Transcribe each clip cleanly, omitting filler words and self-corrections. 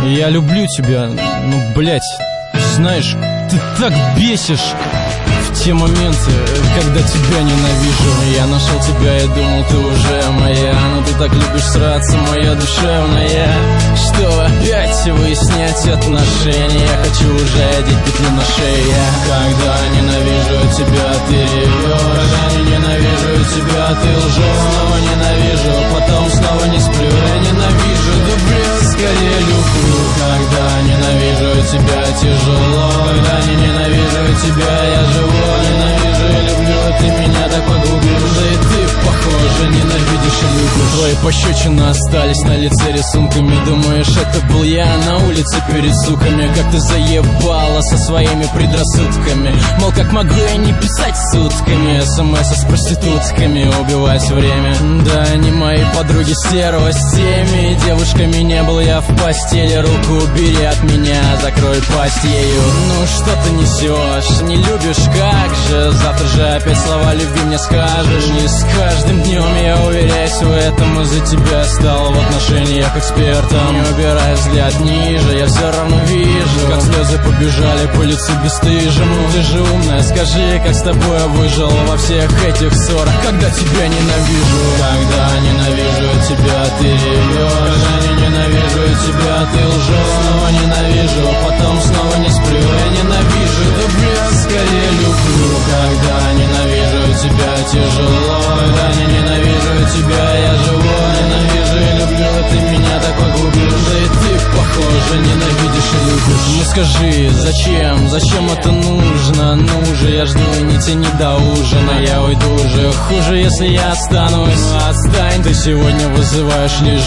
Я люблю тебя, ну, блять, знаешь, ты так бесишь в те моменты, когда тебя ненавижу. Я нашел тебя и думал, ты уже моя, но ты так любишь сраться, моя душевная. Что опять выяснять отношения? Я хочу уже одеть петлю на шее. Когда ненавижу тебя, ты ревешь. Когда не ненавижу тебя, ты лжешь. Снова ненавижу, потом снова не сплю. Я ненавижу, да блин, скорее люблю. Когда ненавижу тебя, тяжело. Когда не ненавижу тебя, я живу. Ненавижу и люблю, ты меня так погубил. Да и ты, похоже, ненавидишь и любишь. Твои пощечины остались на лице рисунками. Думаешь, это был я на улице перед суками? Как ты заебала со своими предрассудками. Мол, как могу я не писать сутками смс с проститутками, убивать время. Да, они мои подруги стерва, с теми девушками не был я в постели. Руку убери от меня, закрой пасть ею. Ну что ты несешь, не любишь, как же? Завтра же опять слова любви мне скажешь. И с каждым днем я уверяюсь в этом. Из-за тебя стал в отношениях экспертом. Не убирай взгляд ниже, я все равно вижу, как слезы побежали по лицу бесстыжему. Ты же умная, скажи, как с тобой я выжил во всех этих ссорах, когда тебя ненавижу. Когда ненавижу тебя, ты ревешь. Когда не ненавижу тебя, ты лжешь. Снова ненавижу, потом снова не сплю. Я ненавижу, да блин, скорее люблю. Когда ненавижу тебя, тяжело. Когда не ненавижу тебя, я живу. Ненавижу и люблю, ты меня так погубил. Да и ты, похоже, ненавидишь и любишь. Ну скажи, зачем это нужно? Ну же, я жду, не тяни до ужина. Я уйду уже, хуже, если я останусь. Отстань, ты сегодня вызываешь лишь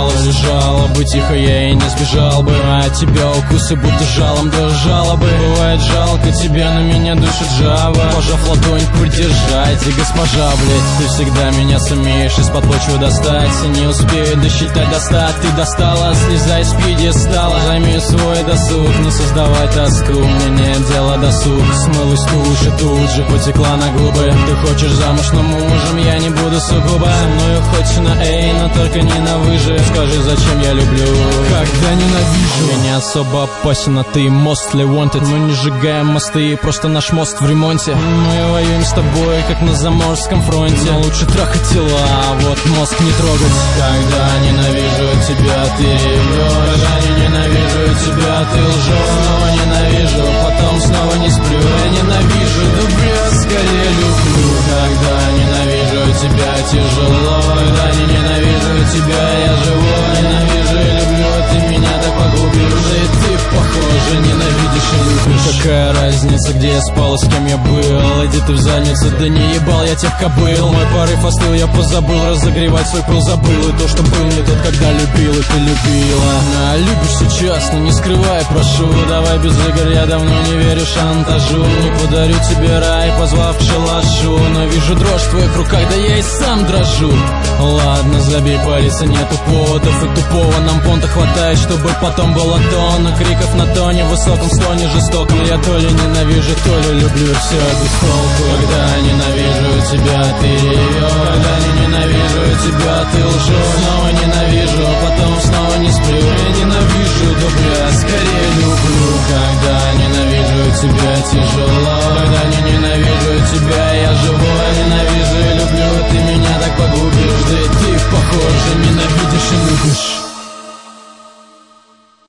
жалобы. Тихо, я и не сбежал бы. А от тебя укусы будто жалом до жалобы. Бывает жалко тебя, но меня душит жаба. Пожав ладонь, поддержайте, госпожа, блять. Ты всегда меня сумеешь из-под почвы достать. Не успею досчитать до 100. Ты достала, слезай с пьедестала. Займи свой досуг, не создавай тоску. Мне нет дела досуг. Смылась тушь и тут же потекла на губы. Ты хочешь замуж, но мужем я не буду сугубо. Со мною хочешь на эй, но только не на выже. Скажи, зачем я люблю, когда ненавижу. Я не особо опасен, а ты mostly wanted. Мы не сжигаем мосты, просто наш мост в ремонте. Мы воюем с тобой, как на заморском фронте. Но лучше трахать тела, а вот мозг не трогать. Когда ненавижу тебя, ты ревешь. Когда не ненавижу тебя, ты лжешь. Снова ненавижу, потом снова не сплю. Я ненавижу, да блин, скорее люблю. Когда ненавижу тебя, тяжело. Когда не ненавижу тебя, я живу. Ненавижу и люблю, ты меня так погубил. Да и ты, похоже, ненавидишь и любишь. Какая разница, где я спал и с кем я был? Иди ты в задницу, да не ебал я тех кобыл. Мой порыв остыл, я позабыл разогревать свой пыл, забыл. И то, что был не тот, когда любил, и ты любила. А любишь сейчас, но не скрывай, прошу. Давай без игр, я давно не верю шантажу. Не подарю тебе рай, позвав к шалашу. Но вижу дрожь в твоих руках, да я и сам дрожу. Ладно, забей палец, нету поводов. И тупого нам понта хватает, чтобы потом было тонна криков на тоне, высоком стоне жестоком. Я то ли ненавижу, то ли люблю, все без толку. Когда ненавижу тебя, ты ревешь. Когда не ненавижу тебя, ты лжешь. Снова ненавижу, потом снова не сплю. Я ненавижу, да бля, скорее люблю. Когда ненавижу тебя, тяжело.